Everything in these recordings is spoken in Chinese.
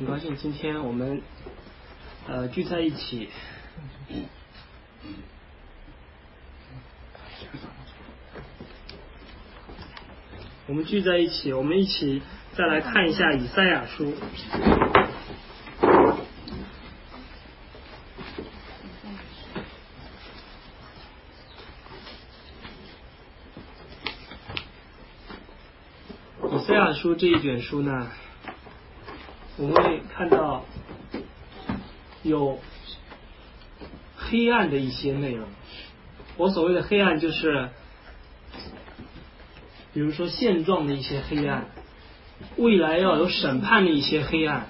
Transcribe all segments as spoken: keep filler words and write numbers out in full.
很高兴今天我们呃聚在一起，我们聚在一起，我们一起再来看一下以赛亚书。以赛亚书这一卷书呢，我们会看到有黑暗的一些内容。我所谓的黑暗，就是比如说现状的一些黑暗，未来要有审判的一些黑暗，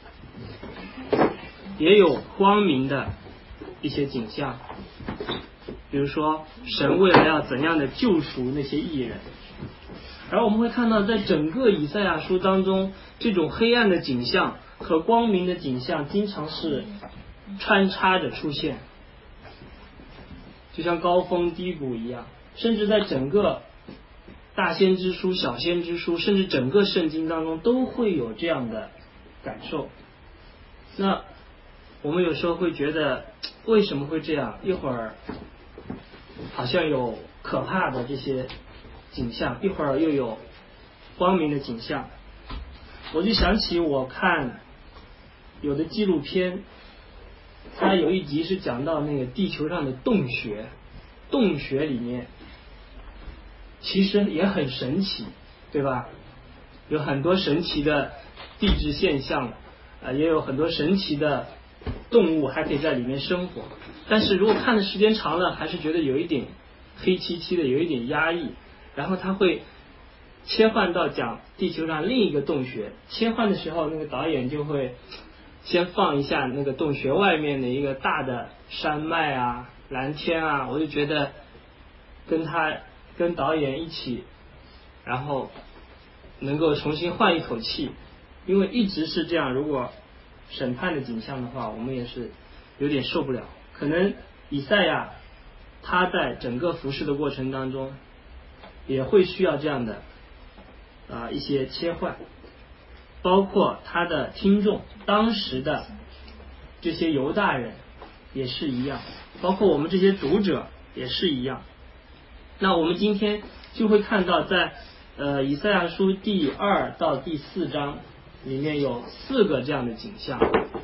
也有光明的一些景象，比如说神未来要怎样的救赎那些义人。而我们会看到，在整个以赛亚书当中，这种黑暗的景象和光明的景象经常是穿插着出现，就像高峰低谷一样。甚至在整个大先知书、小先知书，甚至整个圣经当中都会有这样的感受。那我们有时候会觉得为什么会这样？一会儿好像有可怕的这些景象，一会儿又有光明的景象。我就想起我看有的纪录片，它有一集是讲到那个地球上的洞穴，洞穴里面其实也很神奇，对吧？有很多神奇的地质现象，啊，也有很多神奇的动物还可以在里面生活。但是如果看的时间长了，还是觉得有一点黑漆漆的，有一点压抑。然后他会切换到讲地球上另一个洞穴，切换的时候，那个导演就会先放一下那个洞穴外面的一个大的山脉啊、蓝天啊，我就觉得跟他跟导演一起，然后能够重新换一口气。因为一直是这样，如果审判的景象的话，我们也是有点受不了。可能以赛亚他在整个服事的过程当中也会需要这样的啊、呃、一些切换，包括他的听众，当时的这些犹大人也是一样，包括我们这些读者也是一样。那我们今天就会看到在呃以赛亚书第二到第四章里面有四个这样的景象。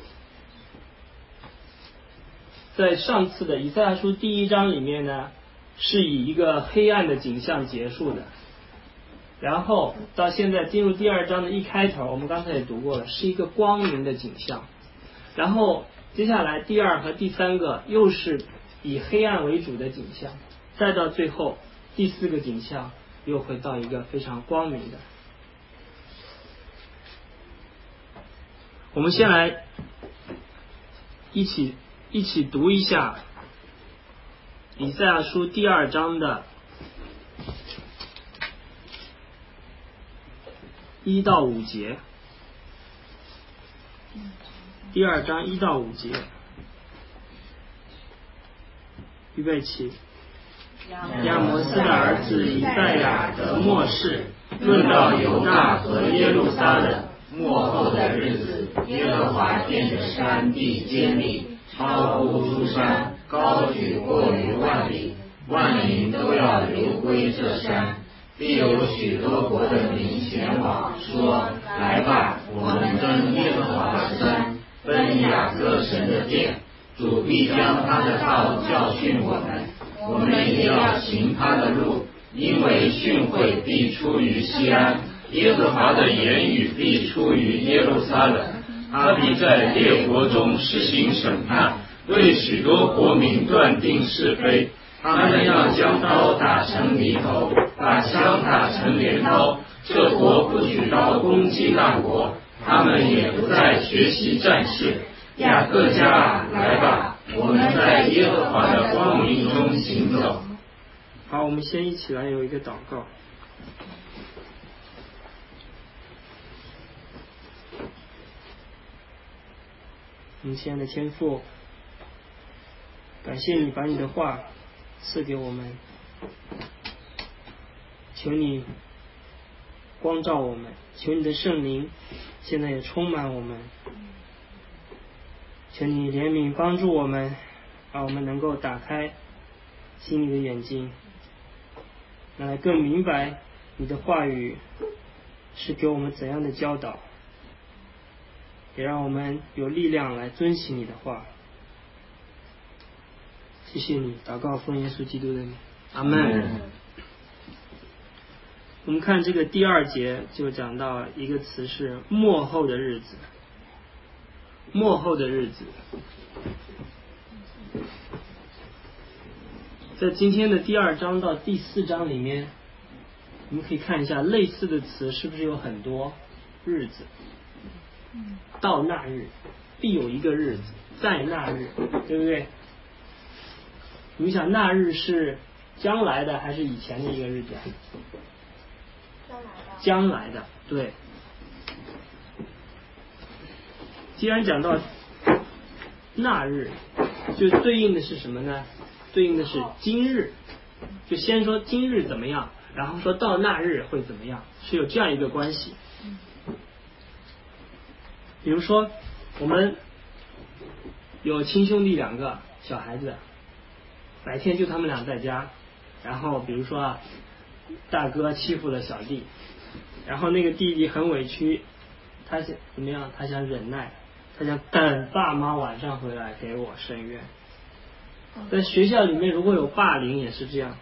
在上次的以赛亚书第一章里面呢，是以一个黑暗的景象结束的，然后到现在进入第二章的一开头，我们刚才也读过了，是一个光明的景象。然后接下来第二和第三个又是以黑暗为主的景象，再到最后第四个景象又会到一个非常光明的。我们先来一起一起读一下以赛亚书第二章的一到五节。第二章一到五节，预备起。亚摩斯的儿子以赛亚得默示，论到犹大和耶路撒冷末后的日子，耶和华殿的山地坚立，超乎诸山，高举过于万里，万民都要流归这山。必有许多国的民前往，说：来吧，我们登耶和华的山，奔雅各神的殿。主必将他的道教训我们，我们也要行他的路，因为训诲必出于西安，耶和华的言语必出于耶路撒冷。他必在列国中施行审判，为许多国民断定是非。他们要将刀打成犁头，把枪打成镰刀。这国不举刀攻击那国，他们也不再学习战士。雅各家啊，来吧，我们在耶和华的光明中行走。 好，我们先一起来有一个祷告。我们亲爱的天父，感谢你把你的话赐给我们，求你光照我们，求你的圣灵现在也充满我们， 求你怜悯帮助我们，让我们能够打开心里的眼睛，来更明白你的话语是给我们怎样的教导，也让我们有力量来遵行你的话。谢谢你，祷告奉耶稣基督的名，阿们。我们看这个第二节就讲到一个词是末后的日子，末后的日子。在今天的第二章到第四章里面，我们可以看一下类似的词是不是有很多日子。到那日，必有一个日子，在那日，对不对？你想那日是将来的还是以前的一个日子？将来的，对。既然讲到那日，就对应的是什么呢？对应的是今日。就先说今日怎么样，然后说到那日会怎么样，是有这样一个关系。比如说我们有亲兄弟两个小孩子，白天就他们俩在家，然后比如说啊，大哥欺负了小弟，然后那个弟弟很委屈，他想怎么样？他想忍耐，他想等爸妈晚上回来给我伸冤。在学校里面如果有霸凌也是这样，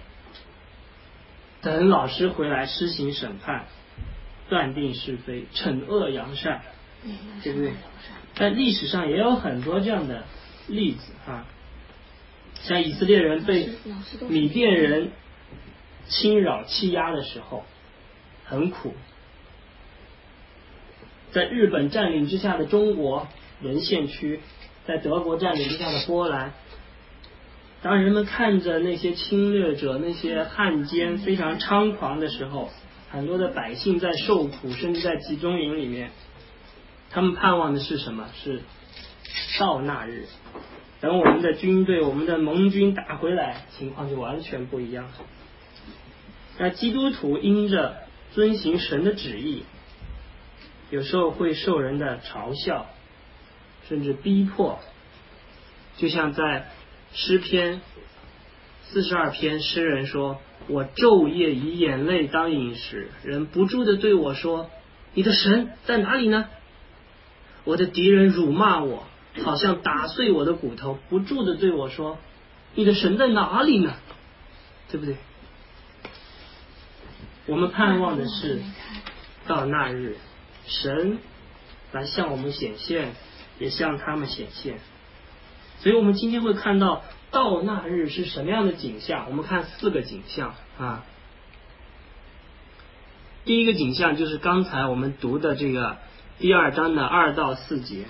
等老师回来施行审判，断定是非，惩恶扬善，对不对？在历史上也有很多这样的例子啊，像以色列人被米甸人侵扰欺压的时候很苦，在日本占领之下的中国沦陷区，在德国占领之下的波兰，当人们看着那些侵略者那些汉奸非常猖狂的时候，很多的百姓在受苦，甚至在集中营里面，他们盼望的是什么？是到那日，等我们的军队我们的盟军打回来，情况就完全不一样。那基督徒因着遵行神的旨意，有时候会受人的嘲笑甚至逼迫，就像在诗篇四十二篇，诗人说，我昼夜以眼泪当饮食，人不住地对我说，你的神在哪里呢？我的敌人辱骂我，好像打碎我的骨头，不住地对我说，你的神在哪里呢？对不对？我们盼望的是到那日，神来向我们显现，也向他们显现。所以我们今天会看到到那日是什么样的景象。我们看四个景象啊。第一个景象就是刚才我们读的这个第二章的二到四节。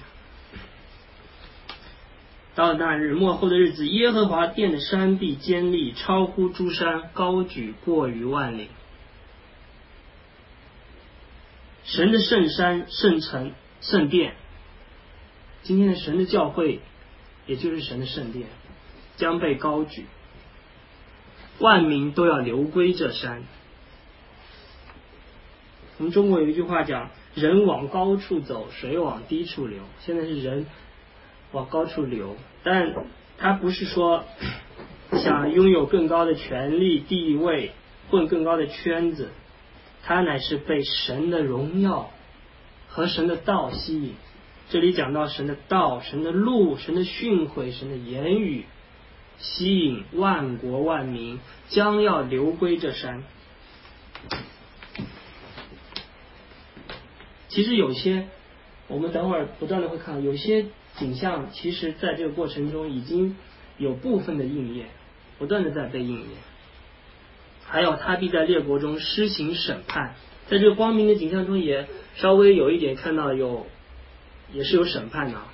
到那日，末后的日子，耶和华殿的山必坚立，超乎诸山，高举过于万岭。神的圣山、圣城、圣殿，今天的神的教会也就是神的圣殿将被高举，万民都要流归这山。我们中国有一句话讲，人往高处走，水往低处流。现在是人往高处流，但他不是说想拥有更高的权力地位，混更高的圈子，他乃是被神的荣耀和神的道吸引。这里讲到神的道、神的路、神的训诲、神的言语，吸引万国万民将要流归这山。其实有些我们等会儿不断的会看到，有些景象其实在这个过程中已经有部分的应验，不断的在被应验。还有他必在列国中施行审判，在这个光明的景象中也稍微有一点看到有也是有审判的。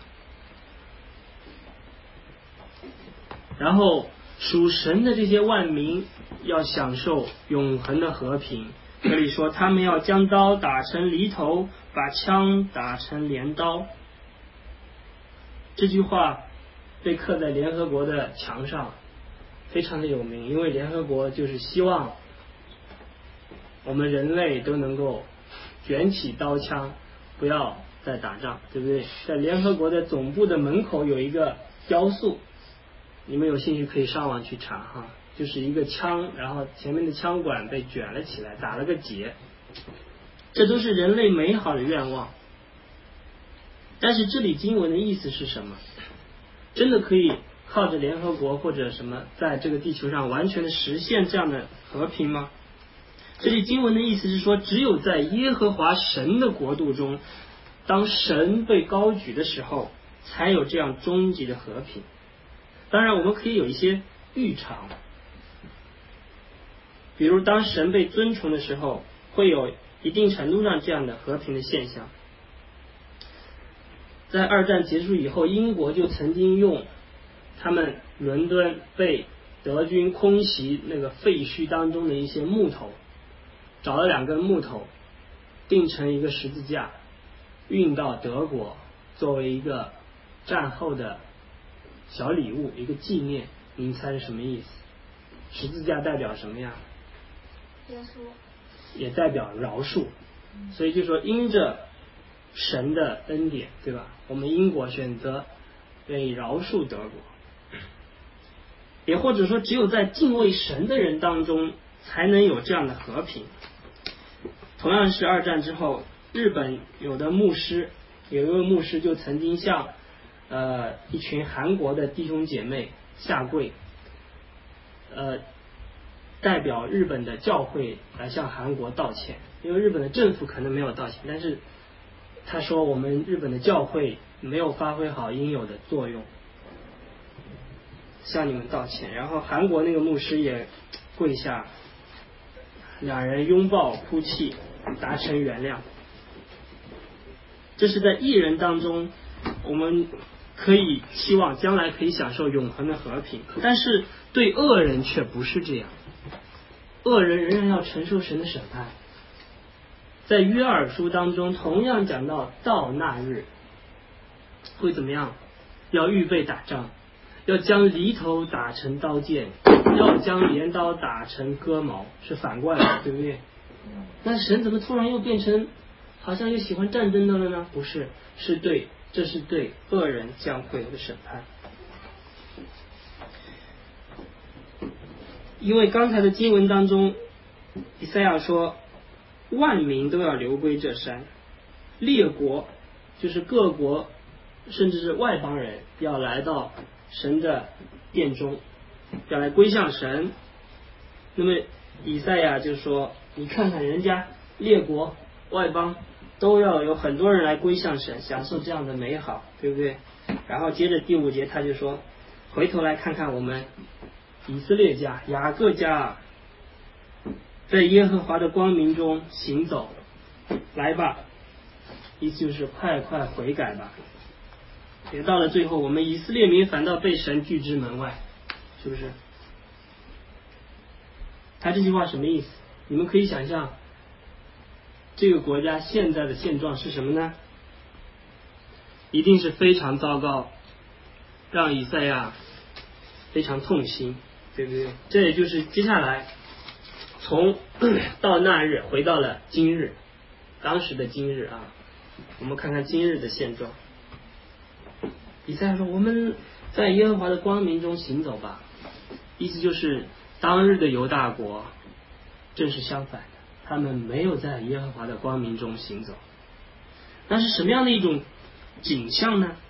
然后属神的这些万民要享受永恒的和平。这里说他们要将刀打成犁头，把枪打成镰刀。这句话被刻在联合国的墙上，非常的有名，因为联合国就是希望我们人类都能够卷起刀枪，不要在打仗，对不对？在联合国的总部的门口有一个雕塑，你们有兴趣可以上网去查哈，就是一个枪，然后前面的枪管被卷了起来，打了个结，这都是人类美好的愿望。但是这里经文的意思是什么？真的可以靠着联合国或者什么在这个地球上完全的实现这样的和平吗？这里经文的意思是说，只有在耶和华神的国度中，当神被高举的时候，才有这样终极的和平。当然我们可以有一些预尝，比如当神被尊崇的时候，会有一定程度上这样的和平的现象。在二战结束以后，英国就曾经用他们伦敦被德军空袭那个废墟当中的一些木头，找了两根木头钉成一个十字架，运到德国作为一个战后的小礼物，一个纪念。您猜是什么意思？十字架代表什么呀？ 耶稣。 也代表饶恕。所以就说因着神的恩典，对吧？我们英国选择被饶恕德国，也或者说只有在敬畏神的人当中才能有这样的和平。同样是二战之后，日本有的牧师，有一位牧师就曾经向呃一群韩国的弟兄姐妹下跪，呃代表日本的教会来向韩国道歉，因为日本的政府可能没有道歉，但是他说我们日本的教会没有发挥好应有的作用，向你们道歉。然后韩国那个牧师也跪下，两人拥抱哭泣，达成原谅。这是在义人当中，我们可以期望将来可以享受永恒的和平，但是对恶人却不是这样，恶人仍然要承受神的审判。在约珥书当中同样讲到，到那日会怎么样？要预备打仗，要将犁头打成刀剑，要将镰刀打成割毛，是反过来的，对不对？那神怎么突然又变成好像又喜欢战争的了呢？不是，是对，这是对恶人将会有的审判。因为刚才的经文当中，以赛亚说万民都要流归这山，列国就是各国甚至是外邦人要来到神的殿中，要来归向神。那么以赛亚就说，你看看人家列国外邦都要有很多人来归向神，享受这样的美好，对不对？然后接着第五节他就说，回头来看看我们以色列家雅各家，在耶和华的光明中行走，来吧，意思就是快快悔改吧。也到了最后，我们以色列民反倒被神拒之门外，是不是？他这句话什么意思？你们可以想象这个国家现在的现状是什么呢？一定是非常糟糕，让以赛亚非常痛心，对不对？这也就是接下来从到那日回到了今日，当时的今日啊，我们看看今日的现状。以赛亚说，我们在耶和华的光明中行走吧，意思就是当日的犹大国正是相反的，他们没有在耶和华的光明中行走。那是什么样的一种景象呢？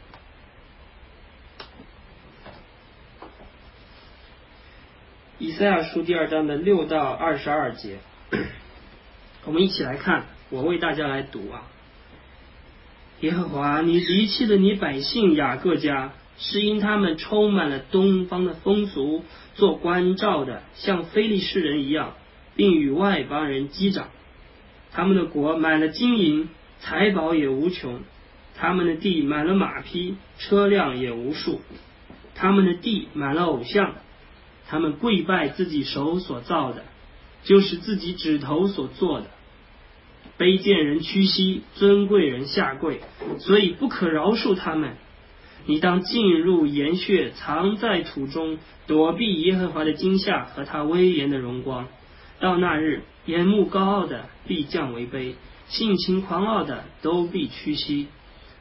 以赛亚书第二章的六到二十二节，我们一起来看，我为大家来读啊。耶和华，你离弃了你百姓雅各家，是因他们充满了东方的风俗，做关照的像非利士人一样，并与外邦人击掌。他们的国满了金银，财宝也无穷，他们的地满了马匹，车辆也无数，他们的地满了偶像，他们跪拜自己手所造的，就是自己指头所做的。卑贱人屈膝，尊贵人下跪，所以不可饶恕他们。你当进入岩穴，藏在土中，躲避耶和华的惊吓和他威严的荣光。到那日，眼目高傲的必降为卑，性情狂傲的都必屈膝，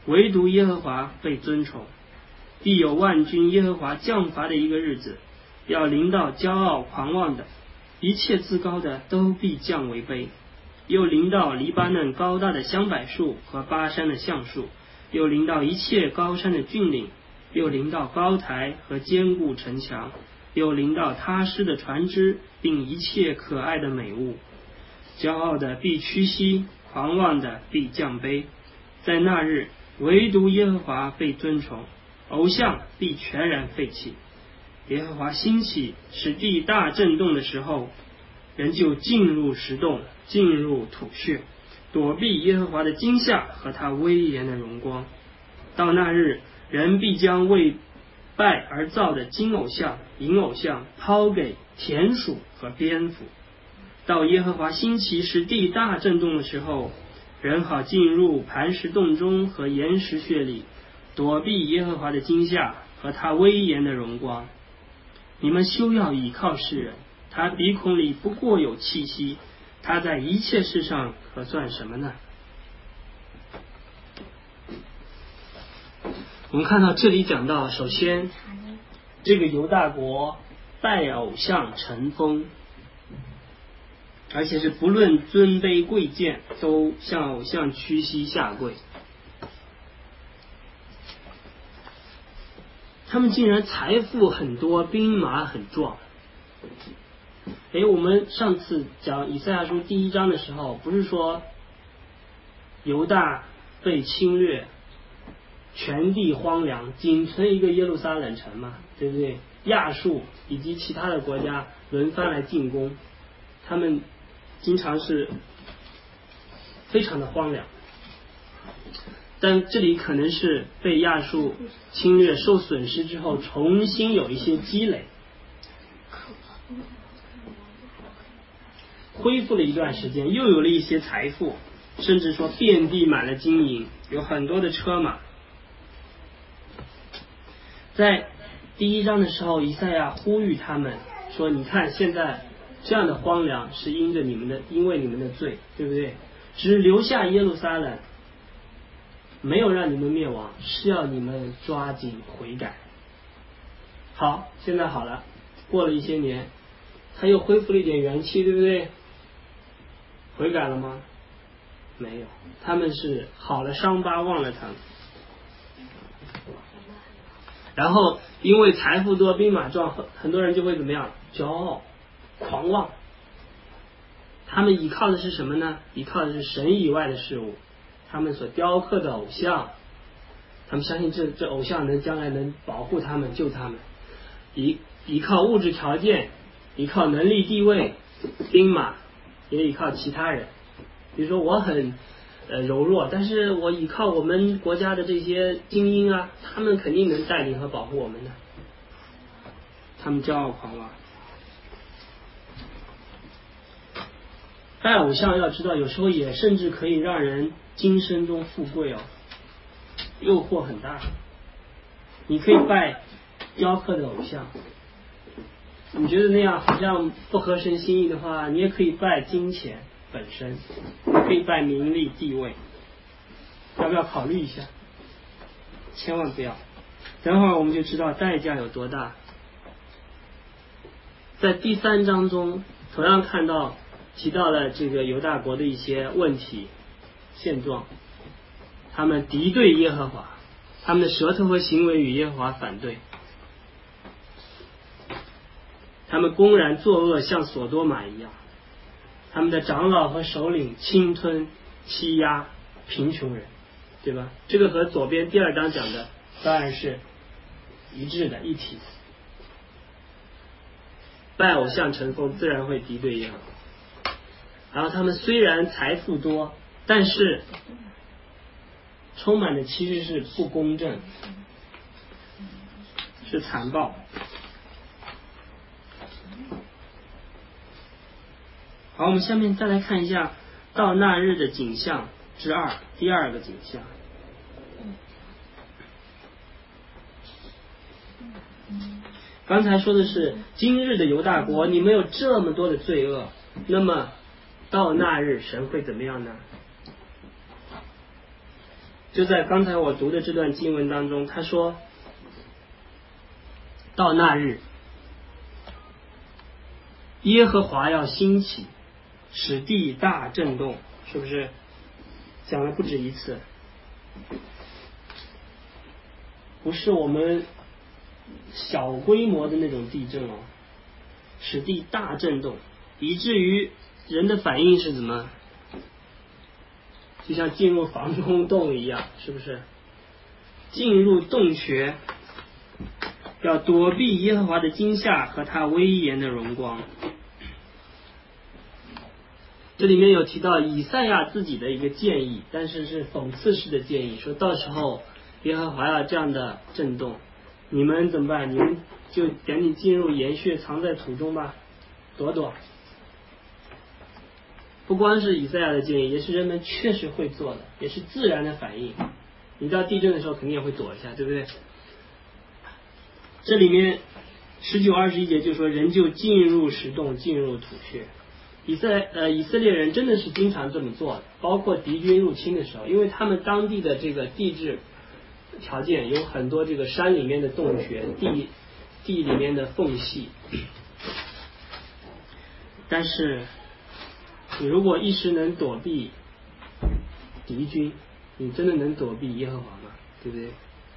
唯独耶和华被尊崇。必有万军耶和华降罚的一个日子，要临到骄傲狂妄的，一切自高的都必降为卑。又临到黎巴嫩高大的香柏树和巴山的橡树，又临到一切高山的峻岭，又临到高台和坚固城墙，又临到他施的船只，并一切可爱的美物。骄傲的必屈膝，狂妄的必降卑。在那日，唯独耶和华被尊崇，偶像必全然废弃。耶和华兴起，使地大震动的时候，人就进入石洞，进入土穴，躲避耶和华的惊吓和他威严的荣光。到那日，人必将为拜而造的金偶像、银偶像抛给田鼠和蝙蝠。到耶和华兴起使地大震动的时候，人好进入磐石洞中和岩石穴里，躲避耶和华的惊吓和他威严的荣光。你们休要倚靠世人，他鼻孔里不过有气息，他在一切事上可算什么呢？我们看到这里讲到，首先这个犹大国拜偶像成风，而且是不论尊卑贵贱都向偶像屈膝下跪。他们竟然财富很多，兵马很壮。诶，我们上次讲以赛亚书第一章的时候，不是说犹大被侵略，全地荒凉，仅存一个耶路撒冷城嘛，对不对？亚述以及其他的国家轮番来进攻，他们经常是非常的荒凉。但这里可能是被亚述侵略受损失之后，重新有一些积累，恢复了一段时间，又有了一些财富，甚至说遍地满了金银，有很多的车马。在第一章的时候，以赛亚呼吁他们说，你看现在这样的荒凉是因着你们的因为你们的罪，对不对？只留下耶路撒冷，没有让你们灭亡，是要你们抓紧悔改。好，现在好了，过了一些年，他又恢复了一点元气，对不对？悔改了吗？没有，他们是好了伤疤忘了疼。然后因为财富多兵马壮，很多人就会怎么样？骄傲狂妄。他们依靠的是什么呢？依靠的是神以外的事物，他们所雕刻的偶像，他们相信这这偶像能将来能保护他们救他们，依依靠物质条件，依靠能力地位，兵马，也依靠其他人。比如说我很呃柔弱，但是我依靠我们国家的这些精英啊，他们肯定能带领和保护我们的。他们骄傲狂妄。拜偶像要知道，有时候也甚至可以让人今生中富贵哦，诱惑很大。你可以拜雕刻的偶像，你觉得那样好像不合神心意的话，你也可以拜金钱本身，你可以拜名利地位，要不要考虑一下？千万不要，等会儿我们就知道代价有多大。在第三章中同样看到提到了这个犹大国的一些问题现状，他们敌对耶和华，他们的舌头和行为与耶和华反对，他们公然作恶，像所多玛一样，他们的长老和首领侵吞欺压贫穷人，对吧？这个和左边第二章讲的当然是一致的一体。拜偶像成风，自然会敌对耶和华。然后他们虽然财富多，但是充满的其实是不公正，是残暴。好，我们下面再来看一下到那日的景象之二，第二个景象。刚才说的是今日的犹大国，你们有这么多的罪恶，那么到那日神会怎么样呢？ 就在刚才我读的这段经文当中，他说到那日，耶和华要兴起，使地大震动，是不是讲了不止一次？不是我们小规模的那种地震哦，使地大震动，以至于人的反应是怎么？就像进入防空洞一样，是不是？进入洞穴，要躲避耶和华的惊吓和他威严的荣光。这里面有提到以赛亚自己的一个建议，但是是讽刺式的建议，说到时候耶和华要这样的震动，你们怎么办？你们就赶紧进入岩穴，藏在土中吧，躲躲。不光是以赛亚的建议，也是人们确实会做的，也是自然的反应。你到地震的时候肯定也会躲一下，对不对？这里面十九二十一节就说人就进入石洞，进入土穴。以色呃以色列人真的是经常这么做的，包括敌军入侵的时候，因为他们当地的这个地质条件有很多这个山里面的洞穴，地地里面的缝隙。但是你如果一时能躲避敌军，你真的能躲避耶和华吗？对不对？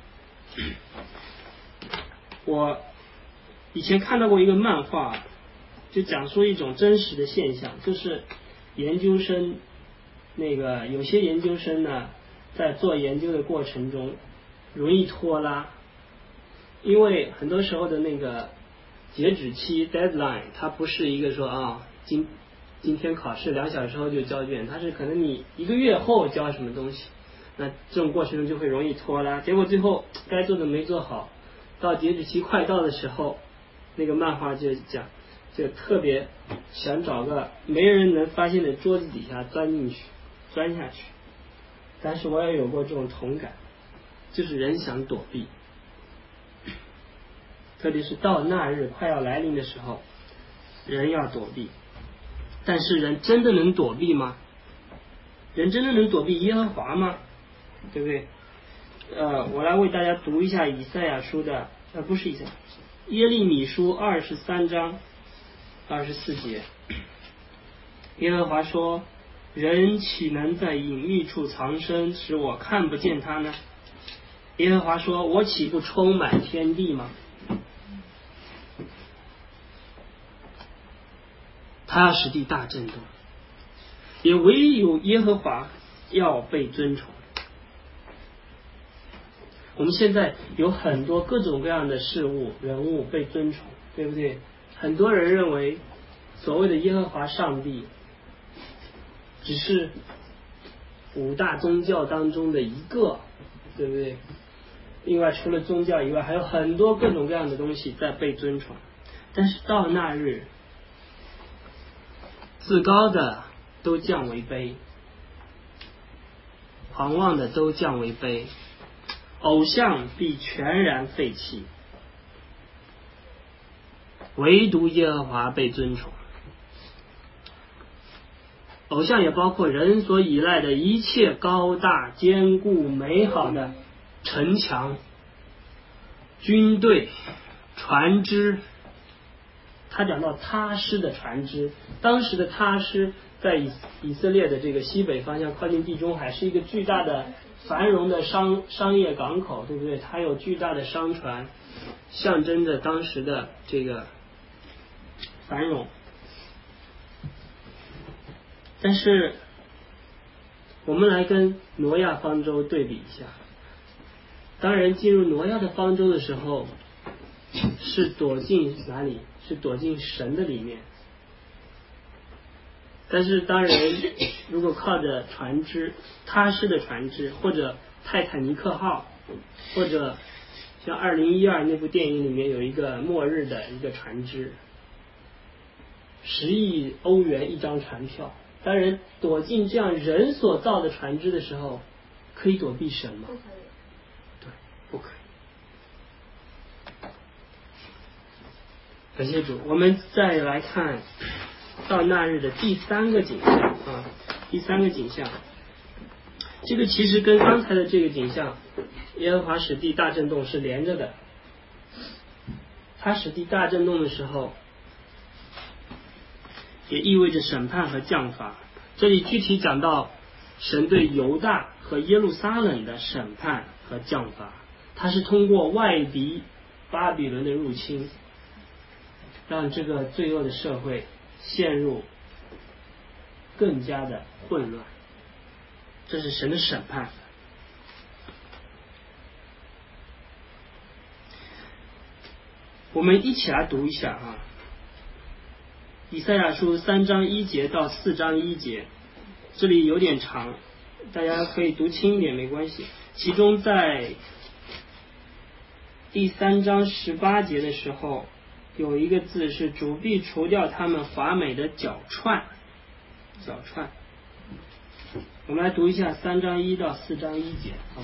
我以前看到过一个漫画，就讲述一种真实的现象，就是研究生那个有些研究生呢，在做研究的过程中容易拖拉，因为很多时候的那个截止期 deadline 它不是一个说啊今今天考试两小时后就交卷，它是可能你一个月后交什么东西，那这种过程中就会容易拖拉，结果最后该做的没做好，到截止期快到的时候，那个漫画就讲就特别想找个没人能发现的桌子底下钻进去钻下去。但是我也有过这种同感，就是人想躲避，特别是到那日快要来临的时候，人要躲避。但是人真的能躲避吗？人真的能躲避耶和华吗？对不对？呃，我来为大家读一下以赛亚书的，呃，不是以赛亚，耶利米书二十三章二十四节。耶和华说：人岂能在隐秘处藏身，使我看不见他呢？耶和华说：我岂不充满天地吗？他要使地大震动，也唯有耶和华要被尊崇。我们现在有很多各种各样的事物人物被尊崇，对不对？很多人认为所谓的耶和华上帝只是五大宗教当中的一个，对不对？另外除了宗教以外还有很多各种各样的东西在被尊崇。但是到那日，自高的都降为卑，狂妄的都降为卑，偶像必全然废弃，唯独耶和华被尊崇。偶像也包括人所依赖的一切高大坚固美好的城墙、军队、船只。他讲到他施的船只，当时的他施在以以色列的这个西北方向，靠近地中海，是一个巨大的繁荣的商商业港口，对不对？它有巨大的商船，象征着当时的这个繁荣。但是我们来跟挪亚方舟对比一下，当人进入挪亚的方舟的时候，是躲进哪里？是躲进神的里面。但是当人如果靠着船只，他施的船只，或者泰坦尼克号，或者像二零一二那部电影里面有一个末日的一个船只，十亿欧元一张船票，当人躲进这样人所造的船只的时候，可以躲避神吗？对，不可以。感谢主。我们再来看到那日的第三个景象啊，第三个景象， 这个其实跟刚才的这个景象，耶和华使地大震动是连着的。他使地大震动的时候，也意味着审判和降罚。这里具体讲到神对犹大和耶路撒冷的审判和降罚，他是通过外敌巴比伦的入侵，让这个罪恶的社会陷入更加的混乱，这是神的审判。我们一起来读一下啊，以赛亚书三章一节到四章一节，这里有点长，大家可以读轻一点没关系。其中在第三章十八节的时候，有一个字是主必除掉他们华美的脚串，脚串。我们来读一下三章一到四章一节啊，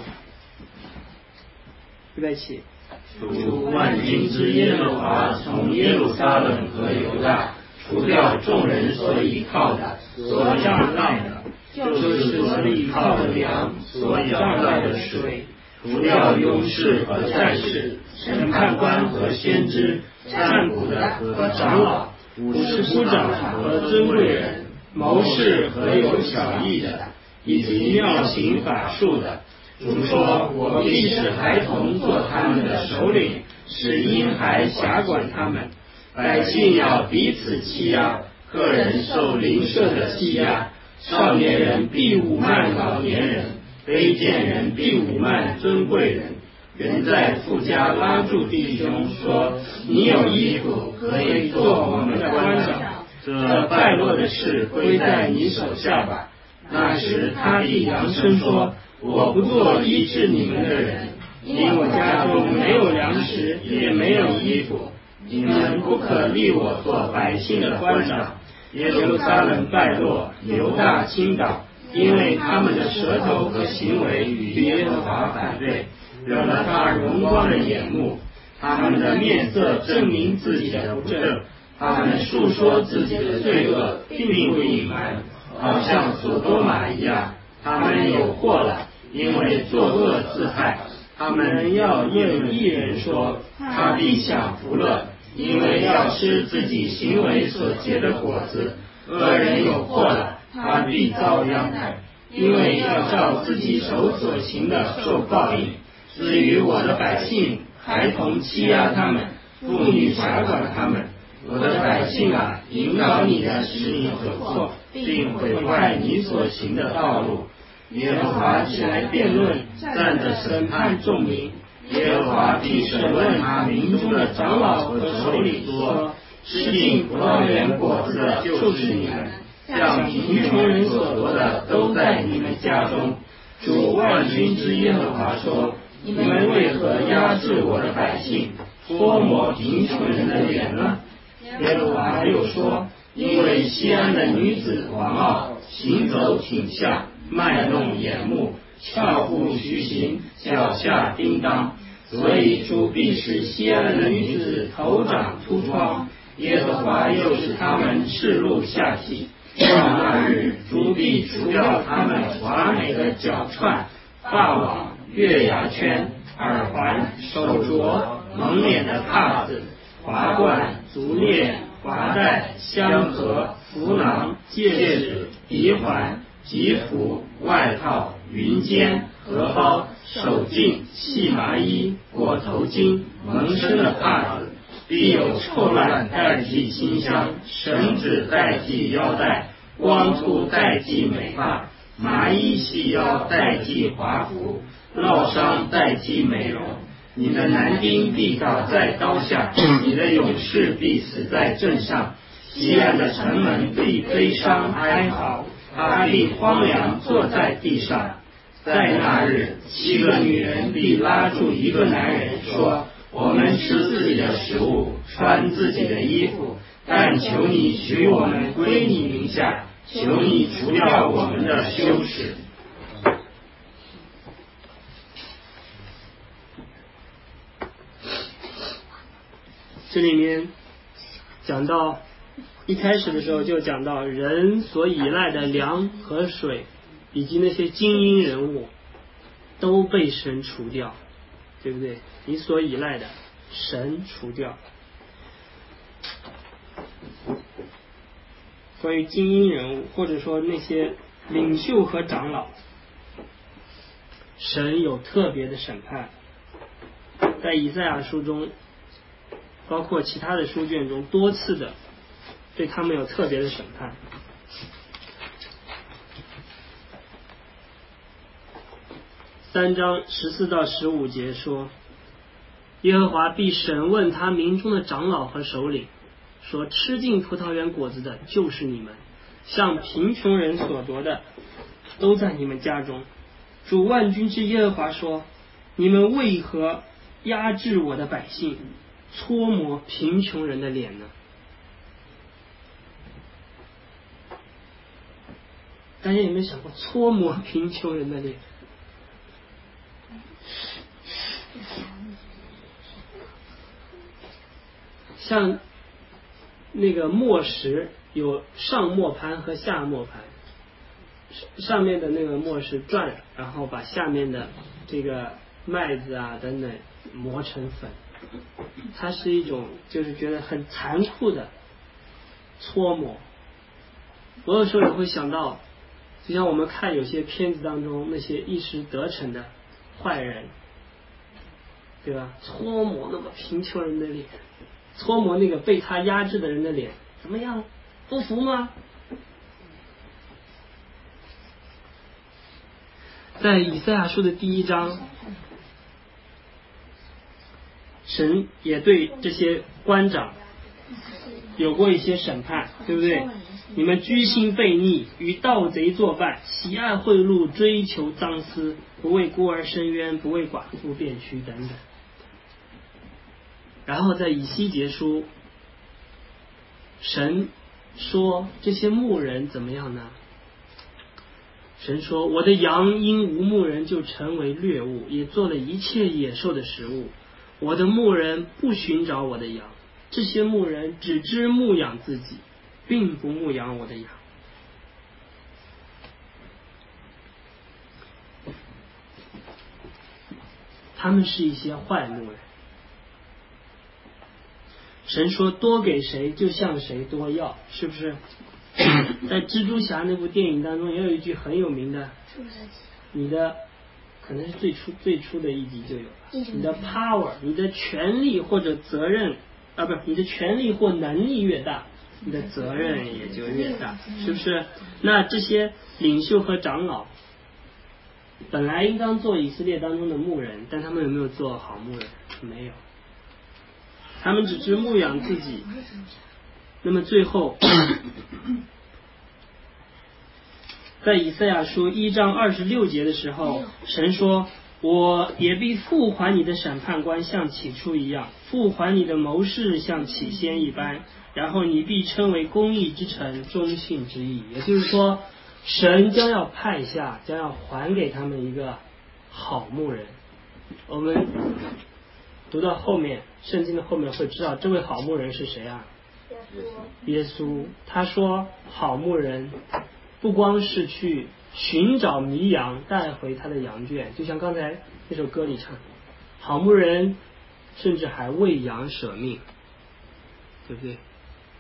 预备起。 主万军之耶和华从耶路撒冷和犹大除掉众人所倚靠的、所仰赖的，就是所倚靠的粮、所仰赖的水，除掉勇士和战士、审判官和先知、占卜的和长老、五十夫长和尊贵人、谋士和有小义的，以及妙行法术的。主说：我必使孩童做他们的首领，使婴孩辖管他们。百姓要彼此欺压，个人受邻舍的欺压。少年人必侮慢老年人，卑贱人必侮慢尊贵人。人在富家拉住弟兄说：你有衣服，可以做我们的官长。这败落的事归在你手下吧。那时他必扬声说：我不做医治你们的人，因我家中没有粮食，也没有衣服。你们不可立我做百姓的官长。耶路撒冷败落，犹大倾倒，因为他们的舌头和行为与耶和华反对，惹了他荣光的眼目。他们的面色证明自己的不正，他们述说自己的罪恶，并不隐瞒，好像所多玛一样。他们有祸了，因为作恶自害。他们要论义人说，他必享福乐，因为要吃自己行为所结的果子。恶人有祸了，他必遭殃害，因为要照自己手所行的受报应。至于我的百姓，孩童欺压他们，妇女辖管他们。我的百姓啊，引导你的使你悔错，并毁坏你所行的道路。耶和华起来辩论，站着审判众民。耶和华必审问他民中的长老和首领，说：吃尽葡萄园果子的就是你们，像贫穷人所得的都在你们家中。主万军之耶和华说：你们为何压制我的百姓，脱抹贫穷人的脸呢？耶和华又说：因为西安的女子狂傲，行走挺下，卖弄眼目，翘步徐行，脚下叮当，所以主必使西安的女子头长秃疮，耶和华又使他们赤露下体。到那日，主必除掉他们华美的脚串、发网、月牙圈、耳环、手镯、蒙脸的帕子、华冠、足链、华带、香盒、符囊、戒指、鼻环、吉服、外套、云肩、荷包、手巾、细麻衣、裹头巾、蒙身的帕子。必有臭烂代替馨香，绳子代替腰带，光秃代替美发，麻衣细腰代替华服，烙伤代替美容。你的男丁必倒在刀下，你的勇士必死在阵上。西安的城门必悲伤哀嚎，他必荒凉坐在地上。在那日，七个女人必拉住一个男人说：我们吃自己的食物，穿自己的衣服，但求你许我们归你名下，求你除掉我们的羞耻。 这里面讲到一开始的时候就讲到人所依赖的粮和水以及那些精英人物都被神除掉，对不对？你所依赖的神除掉。关于精英人物或者说那些领袖和长老，神有特别的审判，在以赛亚书中包括其他的书卷中多次的对他们有特别的审判。三章十四到十五节说，耶和华必审问他民中的长老和首领，说吃尽葡萄园果子的就是你们，向贫穷人所夺的都在你们家中。主万军之耶和华说，你们为何压制我的百姓，搓磨贫穷人的脸呢？大家有没有想过搓磨贫穷人的脸？像那个磨石有上磨盘和下磨盘，上面的那个磨石转，然后把下面的这个麦子啊等等磨成粉，它是一种就是觉得很残酷的搓磨。我有时候也会想到，就像我们看有些片子当中那些一时得逞的坏人，对吧？搓磨那个贫穷人的脸，搓磨那个被他压制的人的脸，怎么样？不服吗？在以赛亚书的第一章，神也对这些官长有过一些审判，对不对？你们居心悖逆，与盗贼作伴，喜爱贿赂，追求赃私，不为孤儿伸冤，不为寡妇辩屈等等。然后在以西结书，神说这些牧人怎么样呢？神说，我的羊因无牧人就成为掠物，也做了一切野兽的食物。我的牧人不寻找我的羊，这些牧人只知牧养自己，并不牧养我的羊。他们是一些坏牧人。神说多给谁就向谁多要，是不是？在蜘蛛侠那部电影当中也有一句很有名的，你的可能是最初最初的一集就有了，你的 power， 你的权力或者责任啊，不是你的权力或能力越大，你的责任也就越大，是不是？那这些领袖和长老本来应当做以色列当中的牧人，但他们有没有做好牧人？没有，他们只知牧养自己。那么最后在以赛亚书一章二十六节的时候，神说，我也必复还你的审判官像起初一样，复还你的谋士像起先一般，然后你必称为公义之城，忠信之义。也就是说，神将要派下，将要还给他们一个好牧人。我们读到后面，圣经的后面会知道这位好牧人是谁啊？耶稣。他说好牧人不光是去寻找迷羊带回他的羊圈，就像刚才那首歌里唱，好牧人甚至还为羊舍命，对不对？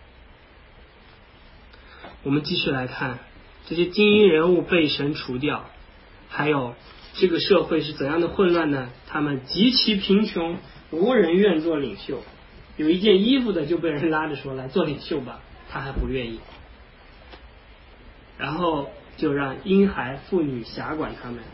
我们继续来看这些精英人物被神除掉，还有这个社会是怎样的混乱呢？他们极其贫穷，无人愿做领袖，有一件衣服的就被人拉着说来做领袖吧，他还不愿意，然后就让婴孩妇女辖管他们。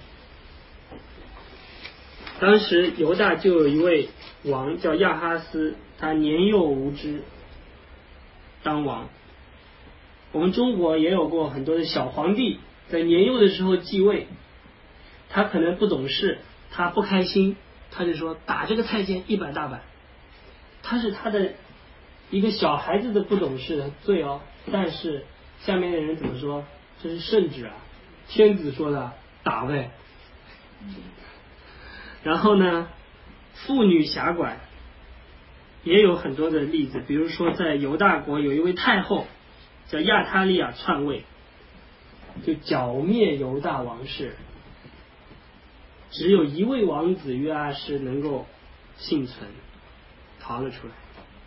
当时犹大就有一位王叫亚哈斯，他年幼无知当王。我们中国也有过很多的小皇帝，在年幼的时候继位，他可能不懂事，他不开心，他就说打这个太监一百大板，他是他的一个小孩子的不懂事的罪哦。但是下面的人怎么说？这是圣旨啊，天子说的，打呗。然后呢，妇女辖管也有很多的例子，比如说在犹大国有一位太后叫亚他利亚篡位， 就剿灭犹大王室，只有一位王子约阿施能够幸存，逃了出来。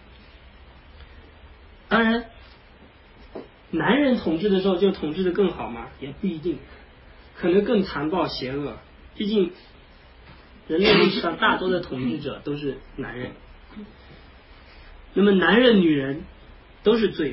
当然男人统治的时候就统治的更好吗？也不一定，可能更残暴邪恶，毕竟人类历史上大多的统治者都是男人，那么男人女人都是罪人。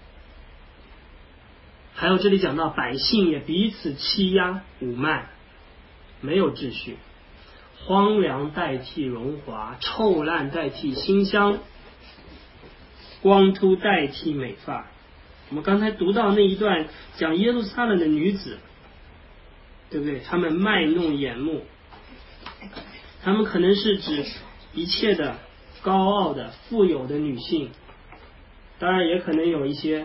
还有这里讲到百姓也彼此欺压侮慢，没有秩序，荒凉代替荣华，臭烂代替馨香，光秃代替美发。我们刚才读到那一段讲耶路撒冷的女子，对不对？她们卖弄眼目，她们可能是指一切的高傲的富有的女性，当然也可能有一些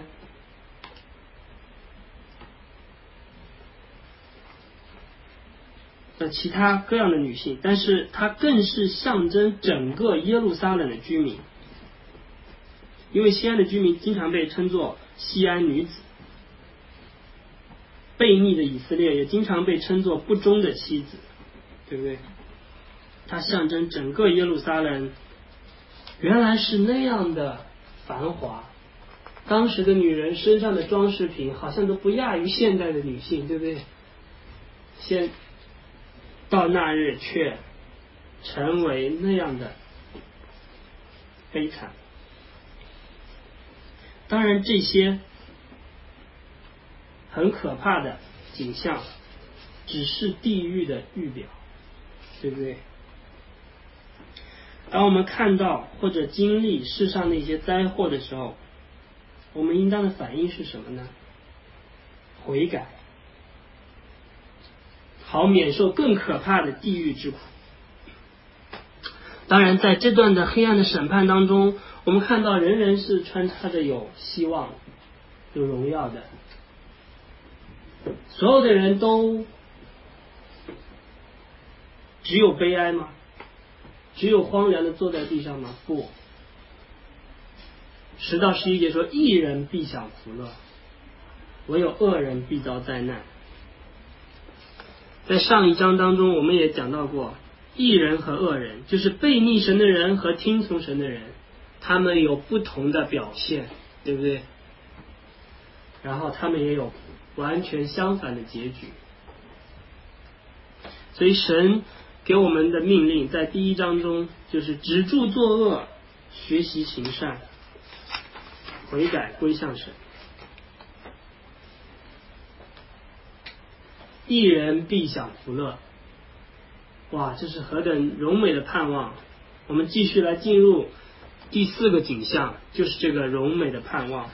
其他各样的女性，但是它更是象征整个耶路撒冷的居民，因为西安的居民经常被称作西安女子，悖逆的以色列也经常被称作不忠的妻子，对不对？它象征整个耶路撒冷原来是那样的繁华，当时的女人身上的装饰品好像都不亚于现代的女性，对不对？现到那日却成为那样的悲惨。当然这些很可怕的景象只是地狱的预表，对不对？当我们看到或者经历世上那些灾祸的时候，我们应当的反应是什么呢？悔改，好免受更可怕的地狱之苦。当然在这段的黑暗的审判当中，我们看到人人是穿插着有希望有荣耀的，所有的人都只有悲哀吗？只有荒凉的坐在地上吗？不，十到十一节说，义人必享福乐，唯有恶人必遭灾难。在上一章当中我们也讲到过，义人和恶人，就是悖逆神的人和听从神的人，他们有不同的表现，对不对？然后他们也有完全相反的结局。所以神给我们的命令在第一章中就是止住作恶，学习行善，悔改归向神。义人必享福乐，哇，这是何等荣美的盼望！我们继续来进入第四个景象，就是这个荣美的盼望。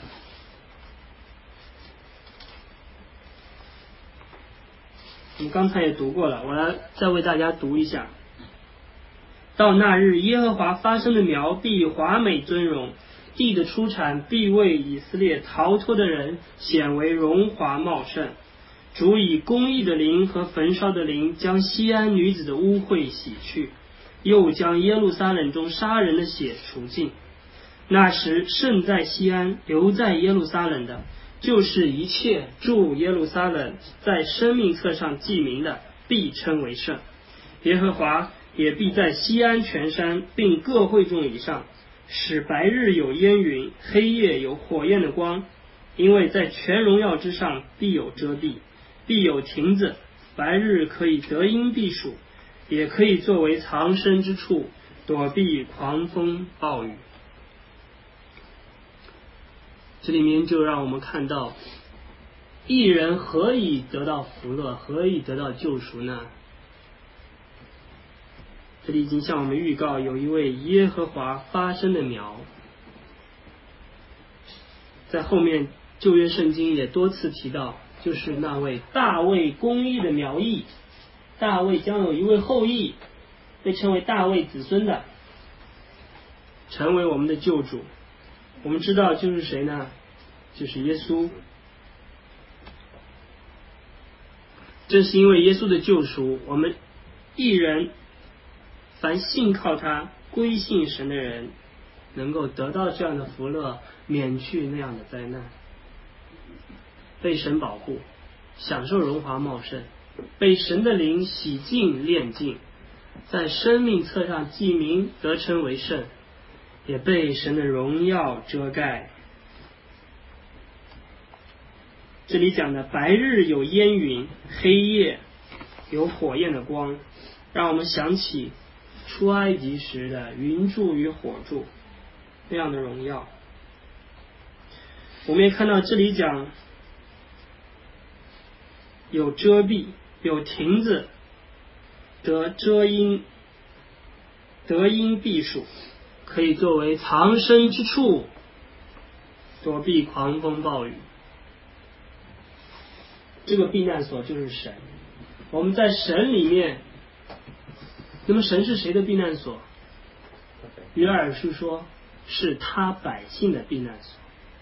我们刚才也读过了，我来再为大家读一下。到那日，耶和华发生的苗必华美尊荣，地的出产必为以色列逃脱的人显为荣华茂盛。主以公义的灵和焚烧的灵将西安女子的污秽洗去，又将耶路撒冷中杀人的血除尽。那时圣在西安，留在耶路撒冷的，就是一切住耶路撒冷在生命册上记名的，必称为圣。耶和华也必在西安全山并各会众以上，使白日有烟云，黑夜有火焰的光，因为在全荣耀之上必有遮蔽，必有亭子，白日可以得阴避暑，也可以作为藏身之处，躲避狂风暴雨。这里面就让我们看到，义人何以得到福乐，何以得到救赎呢？这里已经向我们预告，有一位耶和华发生的苗，在后面旧约圣经也多次提到，就是那位大卫公义的苗裔，大卫将有一位后裔，被称为大卫子孙的，成为我们的救主。我们知道就是谁呢？就是耶稣。正是因为耶稣的救赎，我们义人凡信靠他归信神的人，能够得到这样的福乐，免去那样的灾难，被神保护， 享受荣华茂盛，被神的灵洗净炼净，在生命册上记名，得称为圣，也被神的荣耀遮盖。这里讲的白日有烟云，黑夜有火焰的光，让我们想起出埃及时的云柱与火柱那样的荣耀。我们也看到这里讲有遮蔽，有亭子得遮阴，得阴避暑，可以作为藏身之处，躲避狂风暴雨。这个避难所就是神，我们在神里面。那么神是谁的避难所？约珥书说是他百姓的避难所。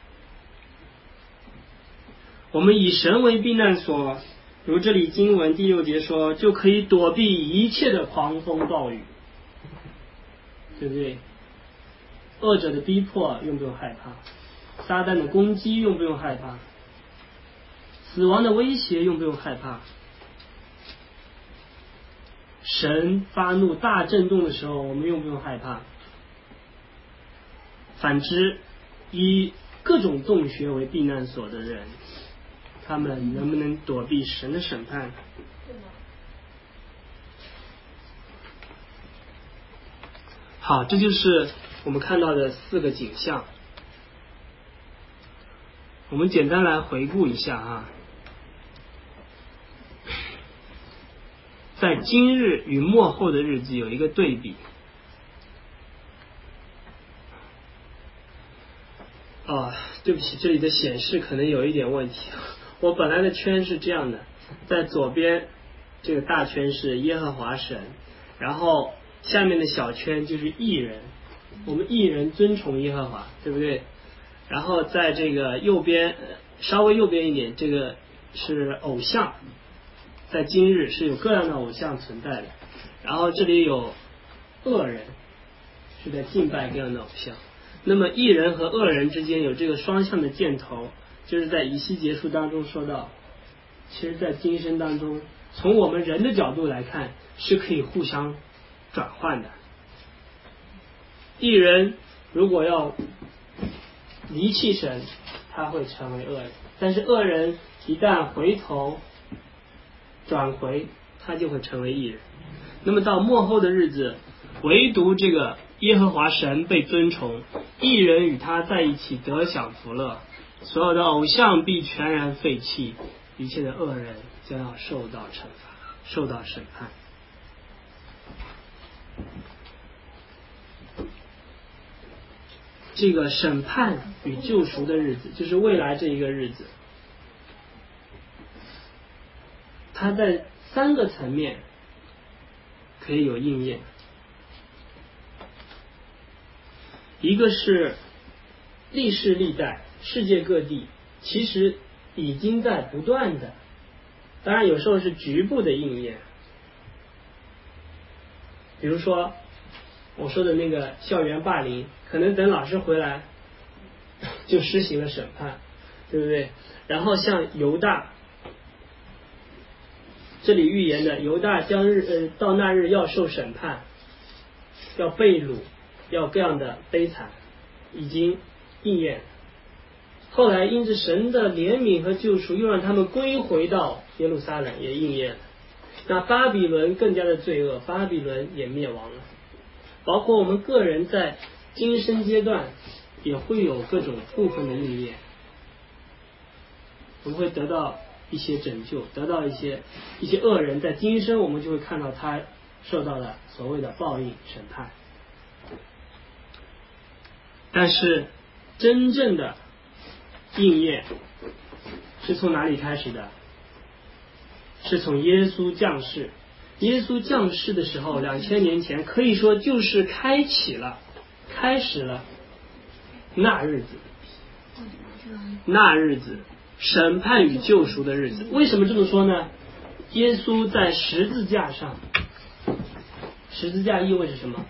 我们以神为避难所，如这里经文第六节说，就可以躲避一切的狂风暴雨，对不对？恶者的逼迫用不用害怕？撒旦的攻击用不用害怕？死亡的威胁用不用害怕？神发怒大震动的时候，我们用不用害怕？反之，以各种洞穴为避难所的人，他们能不能躲避神的审判？好，这就是我们看到的四个景象。我们简单来回顾一下啊，在今日与末后的日子有一个对比。哦，对不起，这里的显示可能有一点问题。我本来的圈是这样的，在左边这个大圈是耶和华神，然后下面的小圈就是义人，我们义人尊崇耶和华，对不对？然后在这个右边稍微右边一点，这个是偶像，在今日是有各样的偶像存在的。然后这里有恶人，是在敬拜各样的偶像。那么义人和恶人之间有这个双向的箭头，就是在以西结书当中说到，其实在今生当中，从我们人的角度来看是可以互相转换的。义人如果要离弃神，他会成为恶人，但是恶人一旦回头转回，他就会成为义人。那么到末后的日子，唯独这个耶和华神被尊崇，义人与他在一起得享福乐，所有的偶像必全然废弃，一切的恶人将要受到惩罚，受到审判。这个审判与救赎的日子，就是未来这一个日子，它在三个层面可以有应验。一个是历世历代世界各地其实已经在不断的，当然有时候是局部的应验，比如说我说的那个校园霸凌，可能等老师回来就施行了审判，对不对？然后像犹大，这里预言的犹大将日呃到那日要受审判，要被掳，要各样的悲惨，已经应验。后来因着神的怜悯和救赎，又让他们归回到耶路撒冷，也应验了。那巴比伦更加的罪恶，巴比伦也灭亡了。包括我们个人在今生阶段也会有各种部分的应验，我们会得到一些拯救，得到一些一些恶人在今生，我们就会看到他受到了所谓的报应审判。但是真正的应验是从哪里开始的？是从耶稣降世。耶稣降世的时候，两千年前可以说就是开启了，开始了那日子，那日子审判与救赎的日子。为什么这么说呢？耶稣在十字架上，十字架意味着什么？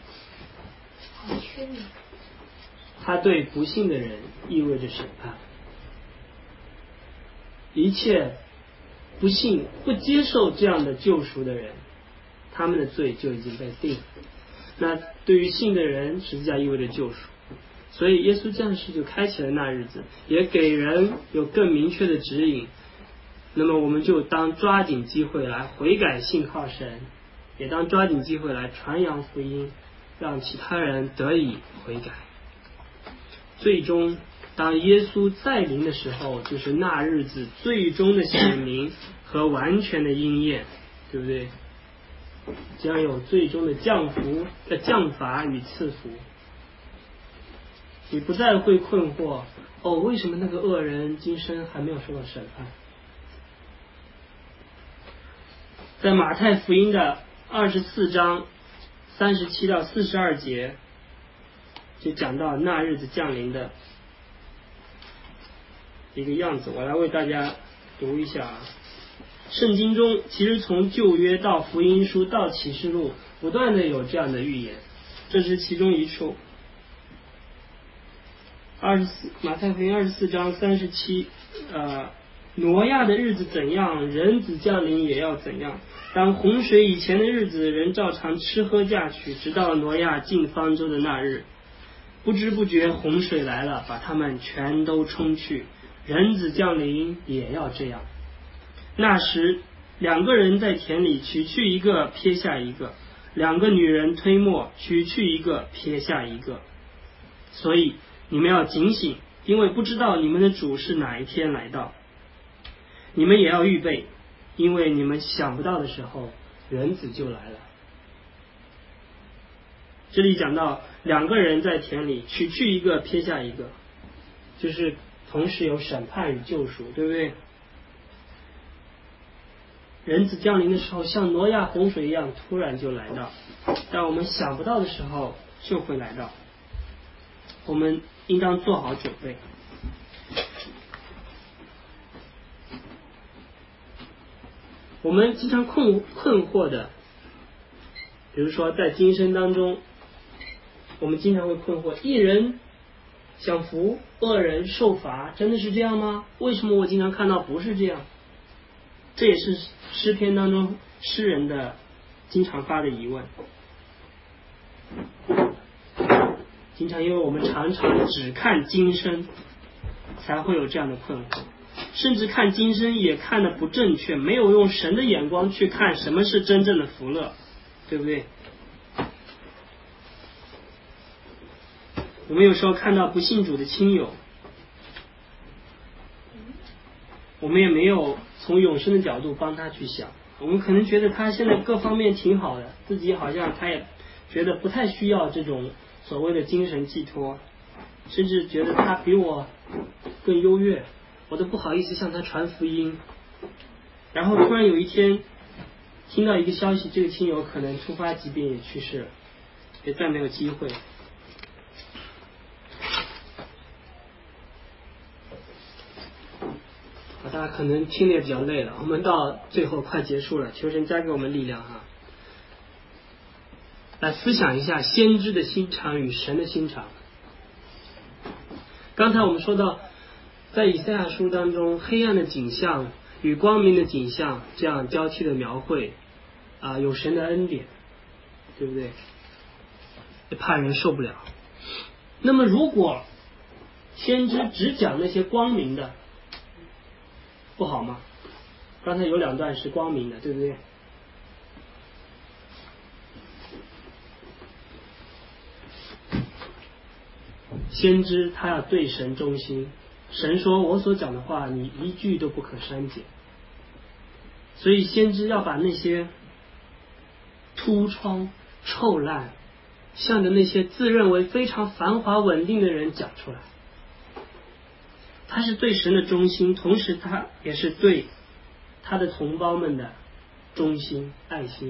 他对不幸的人意味着审判，一切不信、不接受这样的救赎的人，他们的罪就已经被定了。那对于信的人，十字架意味着救赎。所以耶稣降世就开启了那日子，也给人有更明确的指引。那么我们就当抓紧机会来悔改信靠神，也当抓紧机会来传扬福音，让其他人得以悔改。最终当耶稣再临的时候，就是那日子最终的显明和完全的应验，对不对？将有最终的降福的降罚与赐福。你不再会困惑，哦，为什么那个恶人今生还没有受到审判？在马太福音的二十四章三十七到四十二节，就讲到那日子降临的一个样子。我来为大家读一下啊。圣经中其实从旧约到福音书到启示录，不断的有这样的预言，这是其中一处。二十四马太福音二十四章三十七，呃，挪亚的日子怎样，人子降临也要怎样。当洪水以前的日子，人照常吃喝嫁娶，直到挪亚进方舟的那日，不知不觉洪水来了，把他们全都冲去。人子降临也要这样。那时，两个人在田里，取去一个，撇下一个；两个女人推磨，取去一个，撇下一个。所以你们要警醒，因为不知道你们的主是哪一天来到。你们也要预备，因为你们想不到的时候，人子就来了。这里讲到两个人在田里，取去一个，撇下一个，就是同时有审判与救赎，对不对？人子降临的时候，像挪亚洪水一样突然就来到，但我们想不到的时候就会来到，我们应当做好准备。我们经常困困惑的，比如说在今生当中，我们经常会困惑，义人享福，恶人受罚，真的是这样吗？为什么我经常看到不是这样？这也是诗篇当中诗人的经常发的疑问。经常因为我们常常只看今生，才会有这样的困惑，甚至看今生也看得不正确，没有用神的眼光去看什么是真正的福乐，对不对？我们有时候看到不信主的亲友，我们也没有从永生的角度帮他去想，我们可能觉得他现在各方面挺好的，自己好像他也觉得不太需要这种所谓的精神寄托，甚至觉得他比我更优越，我都不好意思向他传福音。然后突然有一天听到一个消息，这个亲友可能突发疾病也去世了，也再没有机会。大家可能听得也比较累了，我们到最后快结束了，求神加给我们力量哈。来思想一下先知的心肠与神的心肠。刚才我们说到，在以赛亚书当中，黑暗的景象与光明的景象这样交替的描绘，啊、呃，有神的恩典，对不对？也怕人受不了。那么如果先知只讲那些光明的，不好吗？刚才有两段是光明的，对不对？先知他要对神忠心，神说我所讲的话你一句都不可删减，所以先知要把那些凸疮臭烂向着那些自认为非常繁华稳定的人讲出来。他是对神的忠心，同时他也是对他的同胞们的忠心爱心。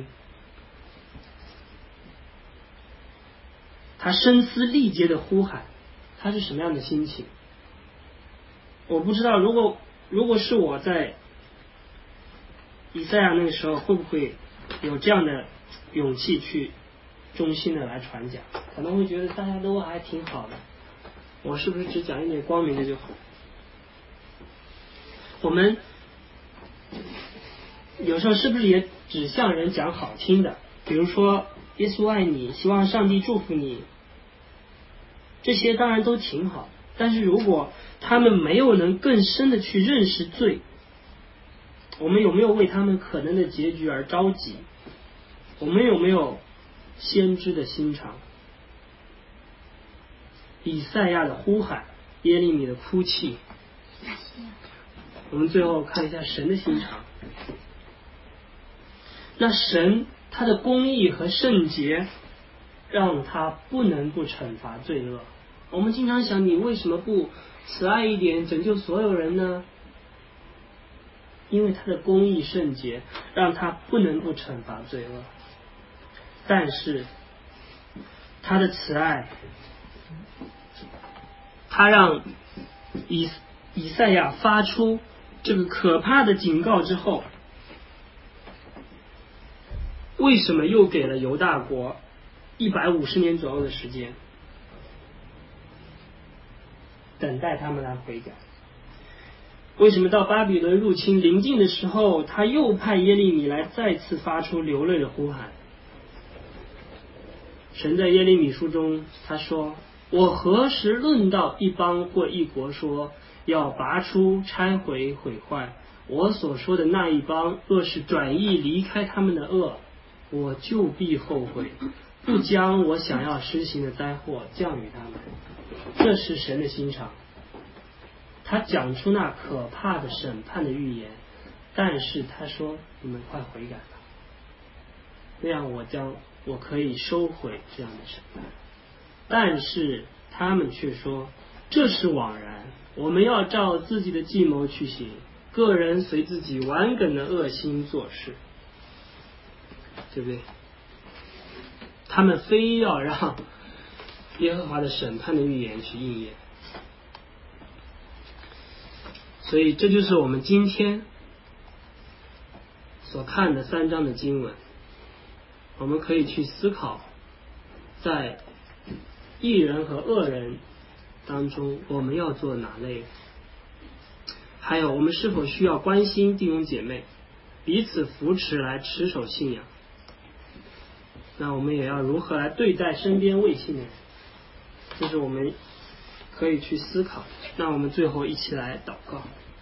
他声嘶力竭的呼喊，他是什么样的心情？我不知道，如果如果是我在以赛亚那个时候，会不会有这样的勇气去忠心的来传讲？可能会觉得大家都还挺好的，我是不是只讲一点光明的就好？我们有时候是不是也只向人讲好听的，比如说耶稣爱你，希望上帝祝福你，这些当然都挺好，但是如果他们没有能更深的去认识罪，我们有没有为他们可能的结局而着急？我们有没有先知的心肠？以赛亚的呼喊，耶利米的哭泣，我们最后看一下神的心肠。那神他的公义和圣洁让他不能不惩罚罪恶。我们经常想，你为什么不慈爱一点，拯救所有人呢？因为他的公义圣洁让他不能不惩罚罪恶，但是他的慈爱，他让以以赛亚发出这个可怕的警告之后，为什么又给了犹大国一百五十年左右的时间，等待他们来悔改？为什么到巴比伦入侵临近的时候，他又派耶利米来再次发出流泪的呼喊？神在耶利米书中他说，我何时论到一邦或一国说要拔出拆毁毁坏，我所说的那一邦若是转意离开他们的恶，我就必后悔，不将我想要施行的灾祸降于他们。这是神的心肠，他讲出那可怕的审判的预言，但是他说你们快悔改吧，这样我将我可以收回这样的审判。但是他们却说这是枉然，我们要照自己的计谋去行，个人随自己顽梗的恶心做事，对不对？他们非要让耶和华的审判的预言去应验。所以这就是我们今天所看的三章的经文，我们可以去思考，在义人和恶人当中我们要做哪类，还有我们是否需要关心弟兄姐妹，彼此扶持来持守信仰。那我们也要如何来对待身边未信的人，这是我们可以去思考。那我们最后一起来祷告。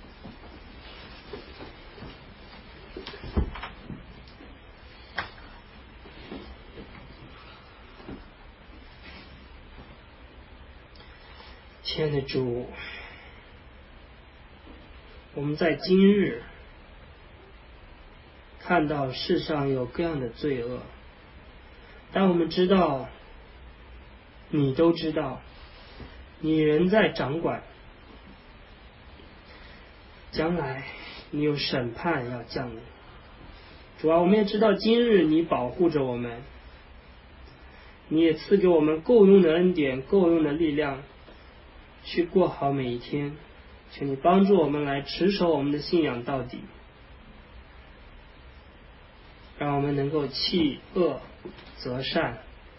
亲爱的主，我们在今日看到世上有各样的罪恶，但我们知道你都知道，你仍在掌管，将来你有审判要降临。主啊，我们也知道今日你保护着我们，你也赐给我们够用的恩典，够用的力量去过好每一天，求你帮助我们来持守我们的信仰到底，让我们能够弃恶择善，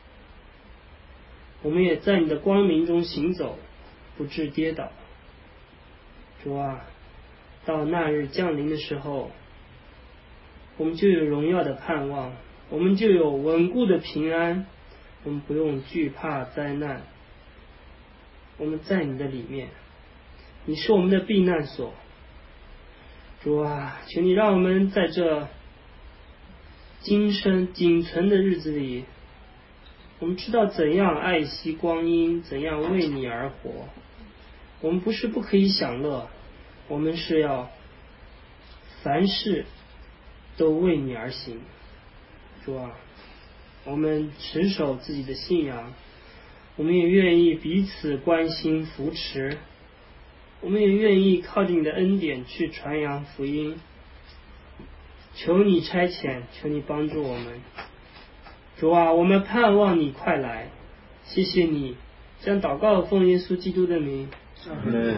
我们也在你的光明中行走，不致跌倒。主啊，到那日降临的时候，我们就有荣耀的盼望，我们就有稳固的平安，我们不用惧怕灾难，我们在你的里面，你是我们的避难所。主啊，求你让我们在这今生仅存的日子里，我们知道怎样爱惜光阴，怎样为你而活。我们不是不可以享乐，我们是要凡事都为你而行。主啊，我们持守自己的信仰，我们也愿意彼此关心扶持，我们也愿意靠着你的恩典去传扬福音。求你差遣，求你帮助我们。主啊，我们盼望你快来，谢谢你，将祷告奉耶稣基督的名。